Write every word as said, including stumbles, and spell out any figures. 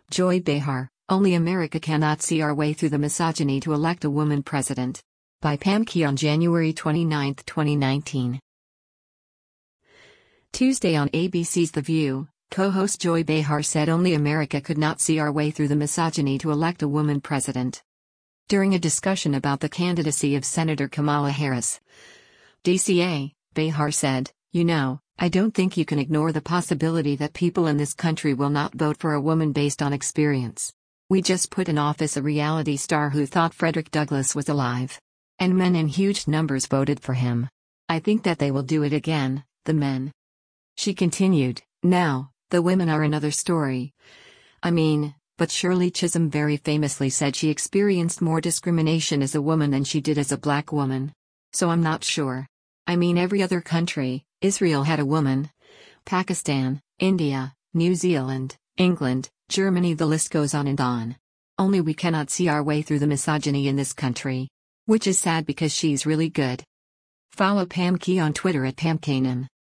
Joy Behar, only America cannot see our way through the misogyny to elect a woman president. By Pam Key on January twenty-ninth, twenty nineteen. Tuesday on A B C's The View, co-host Joy Behar said only America could not see our way through the misogyny to elect a woman president. During a discussion about the candidacy of Senator Kamala Harris, D C A, Behar said, "You know, I don't think you can ignore the possibility that people in this country will not vote for a woman based on experience. We just put in office a reality star who thought Frederick Douglass was alive. And men in huge numbers voted for him. I think that they will do it again, the men." She continued, "Now, the women are another story. I mean, but Shirley Chisholm very famously said she experienced more discrimination as a woman than she did as a black woman. So I'm not sure. I mean, every other country, Israel had a woman. Pakistan, India, New Zealand, England, Germany, the list goes on and on. Only we cannot see our way through the misogyny in this country. Which is sad because she's really good." Follow Pam Key on Twitter at Pam Kanan.